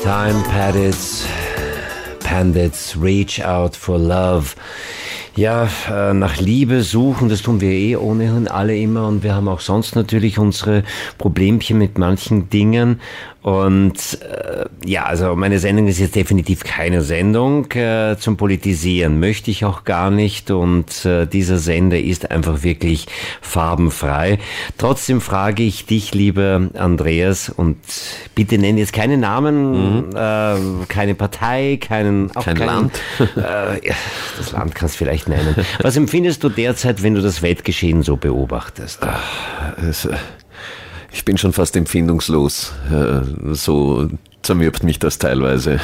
Time Pandits, Reach Out for Love. Ja, nach Liebe suchen, das tun wir ohnehin alle immer, und wir haben auch sonst natürlich unsere Problemchen mit manchen Dingen. Und also meine Sendung ist jetzt definitiv keine Sendung zum Politisieren, möchte ich auch gar nicht, und dieser Sender ist einfach wirklich farbenfrei. Trotzdem frage ich dich, lieber Andreas, und bitte nenn jetzt keine Namen, keine Partei, kein Land. Das Land kannst du vielleicht nennen. Was empfindest du derzeit, wenn du das Weltgeschehen so beobachtest? Ich bin schon fast empfindungslos. So zermürbt mich das teilweise.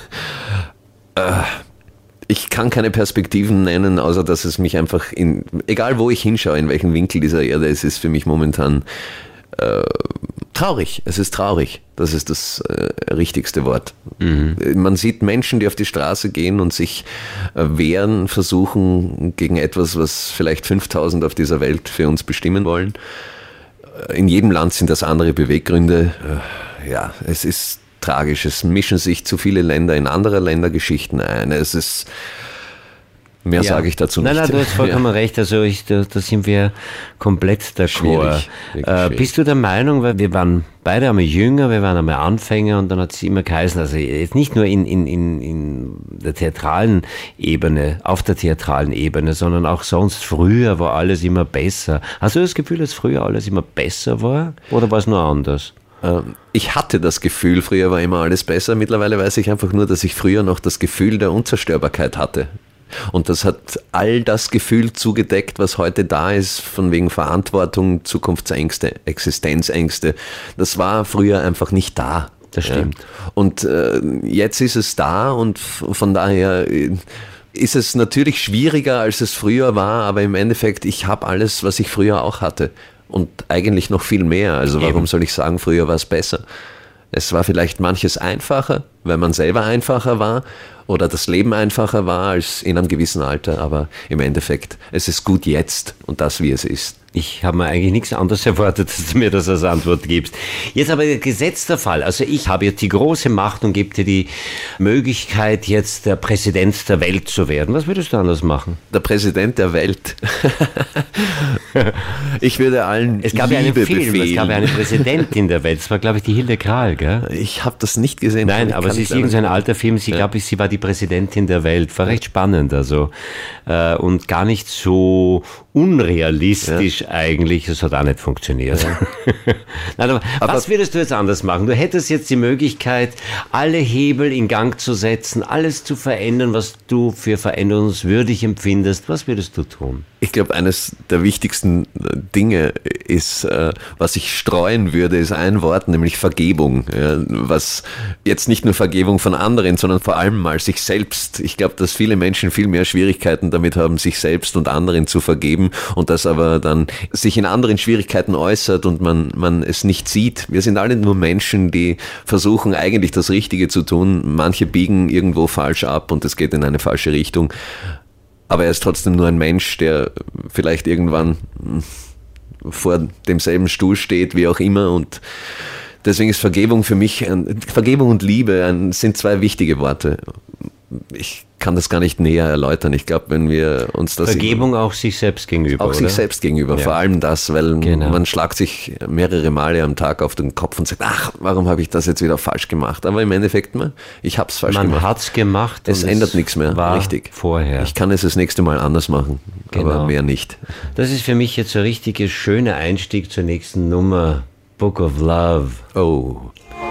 Ich kann keine Perspektiven nennen, außer dass es mich einfach egal wo ich hinschaue, in welchem Winkel dieser Erde, es ist für mich momentan traurig. Es ist traurig. Das ist das richtigste Wort. Mhm. Man sieht Menschen, die auf die Straße gehen und sich wehren, versuchen gegen etwas, was vielleicht 5000 auf dieser Welt für uns bestimmen wollen. In jedem Land sind das andere Beweggründe. Es ist tragisch. Es mischen sich zu viele Länder in andere Ländergeschichten ein. Es ist... Mehr sage ich dazu nicht. Nein, du hast vollkommen recht. Also da sind wir komplett d'accord. Schwierig. Bist du der Meinung, weil wir waren beide einmal jünger, wir waren einmal Anfänger, und dann hat es immer geheißen, also jetzt nicht nur in der theatralen Ebene, auf der theatralen Ebene, sondern auch sonst, früher war alles immer besser. Hast du das Gefühl, dass früher alles immer besser war, oder war es nur anders? Ich hatte das Gefühl, früher war immer alles besser. Mittlerweile weiß ich einfach nur, dass ich früher noch das Gefühl der Unzerstörbarkeit hatte. Und das hat all das Gefühl zugedeckt, was heute da ist, von wegen Verantwortung, Zukunftsängste, Existenzängste. Das war früher einfach nicht da. Das stimmt. Und jetzt ist es da, und von daher ist es natürlich schwieriger, als es früher war, aber im Endeffekt, ich habe alles, was ich früher auch hatte, und eigentlich noch viel mehr. Also warum soll ich sagen, früher war es besser? Es war vielleicht manches einfacher, weil man selber einfacher war oder das Leben einfacher war als in einem gewissen Alter, aber im Endeffekt, es ist gut jetzt und das, wie es ist. Ich habe mir eigentlich nichts anderes erwartet, dass du mir das als Antwort gibst. Jetzt aber gesetzter Fall. Also ich habe jetzt die große Macht und gebe dir die Möglichkeit, jetzt der Präsident der Welt zu werden. Was würdest du anders machen? Der Präsident der Welt. Ich würde allen Es gab ja einen Film, es gab ja eine Präsidentin der Welt. Das war, glaube ich, die Hilde Krahl, gell? Ich habe das nicht gesehen. Nein, aber es ist irgendein alter Film. Sie, glaube ich, sie war die Präsidentin der Welt. War recht spannend, also. Und gar nicht so unrealistisch eigentlich. Das hat auch nicht funktioniert. Ja. Nein, aber was würdest du jetzt anders machen? Du hättest jetzt die Möglichkeit, alle Hebel in Gang zu setzen, alles zu verändern, was du für veränderungswürdig empfindest. Was würdest du tun? Ich glaube, eines der wichtigsten Dinge ist, was ich streuen würde, ist ein Wort, nämlich Vergebung. Ja, was jetzt nicht nur Vergebung von anderen, sondern vor allem mal sich selbst. Ich glaube, dass viele Menschen viel mehr Schwierigkeiten damit haben, sich selbst und anderen zu vergeben, und das aber dann sich in anderen Schwierigkeiten äußert und man es nicht sieht. Wir sind alle nur Menschen, die versuchen eigentlich das Richtige zu tun. Manche biegen irgendwo falsch ab und es geht in eine falsche Richtung. Aber er ist trotzdem nur ein Mensch, der vielleicht irgendwann vor demselben Stuhl steht, wie auch immer. Und deswegen ist Vergebung für mich, Vergebung und Liebe sind zwei wichtige Worte. Ich kann das gar nicht näher erläutern. Ich glaube, wenn wir uns das... Vergebung auch sich selbst gegenüber, Auch oder? Sich selbst gegenüber, ja. Vor allem das, weil man schlagt sich mehrere Male am Tag auf den Kopf und sagt, ach, warum habe ich das jetzt wieder falsch gemacht? Aber im Endeffekt, ich habe es falsch gemacht. Man hat es gemacht. Es ändert nichts mehr, richtig. Vorher. Ich kann es das nächste Mal anders machen, aber mehr nicht. Das ist für mich jetzt ein richtiger schöner Einstieg zur nächsten Nummer. Book of Love. Oh.